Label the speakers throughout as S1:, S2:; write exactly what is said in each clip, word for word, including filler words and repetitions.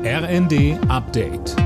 S1: R N D Update.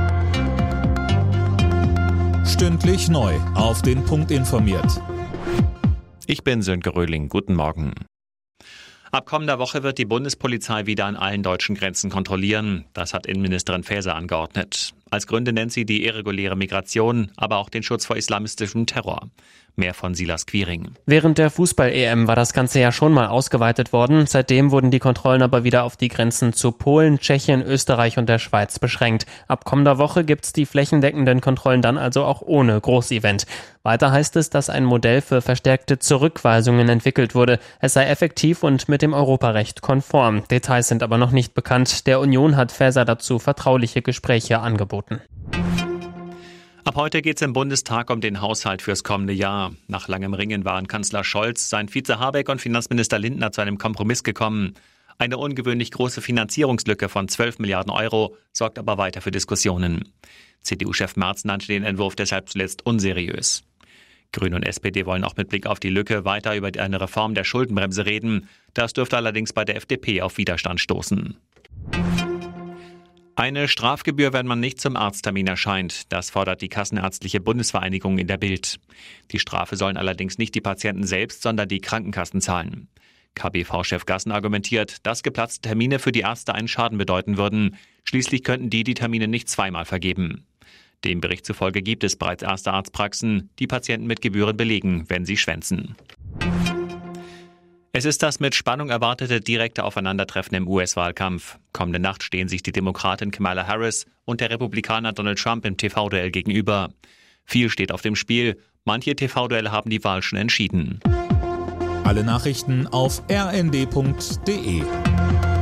S1: Stündlich neu auf den Punkt informiert.
S2: Ich bin Sönke Röhling. Guten Morgen. Ab kommender Woche wird die Bundespolizei wieder an allen deutschen Grenzen kontrollieren. Das hat Innenministerin Faeser angeordnet. Als Gründe nennt sie die irreguläre Migration, aber auch den Schutz vor islamistischem Terror. Mehr von Silas Quiring.
S3: Während der Fußball-E M war das Ganze ja schon mal ausgeweitet worden. Seitdem wurden die Kontrollen aber wieder auf die Grenzen zu Polen, Tschechien, Österreich und der Schweiz beschränkt. Ab kommender Woche gibt's die flächendeckenden Kontrollen dann also auch ohne Großevent. Weiter heißt es, dass ein Modell für verstärkte Zurückweisungen entwickelt wurde. Es sei effektiv und mit dem Europarecht konform. Details sind aber noch nicht bekannt. Der Union hat Faeser dazu vertrauliche Gespräche angeboten.
S2: Ab heute geht es im Bundestag um den Haushalt fürs kommende Jahr. Nach langem Ringen waren Kanzler Scholz, sein Vize Habeck und Finanzminister Lindner zu einem Kompromiss gekommen. Eine ungewöhnlich große Finanzierungslücke von zwölf Milliarden Euro sorgt aber weiter für Diskussionen. C D U-Chef Merz nannte den Entwurf deshalb zuletzt unseriös. Grüne und S P D wollen auch mit Blick auf die Lücke weiter über eine Reform der Schuldenbremse reden. Das dürfte allerdings bei der F D P auf Widerstand stoßen. Eine Strafgebühr, wenn man nicht zum Arzttermin erscheint. Das fordert die Kassenärztliche Bundesvereinigung in der Bild. Die Strafe sollen allerdings nicht die Patienten selbst, sondern die Krankenkassen zahlen. K B V-Chef Gassen argumentiert, dass geplatzte Termine für die Ärzte einen Schaden bedeuten würden. Schließlich könnten die die Termine nicht zweimal vergeben. Dem Bericht zufolge gibt es bereits erste Arztpraxen, die Patienten mit Gebühren belegen, wenn sie schwänzen. Es ist das mit Spannung erwartete direkte Aufeinandertreffen im U S-Wahlkampf. Kommende Nacht stehen sich die Demokratin Kamala Harris und der Republikaner Donald Trump im T V-Duell gegenüber. Viel steht auf dem Spiel. Manche T V-Duelle haben die Wahl schon entschieden.
S1: Alle Nachrichten auf r n d punkt d e.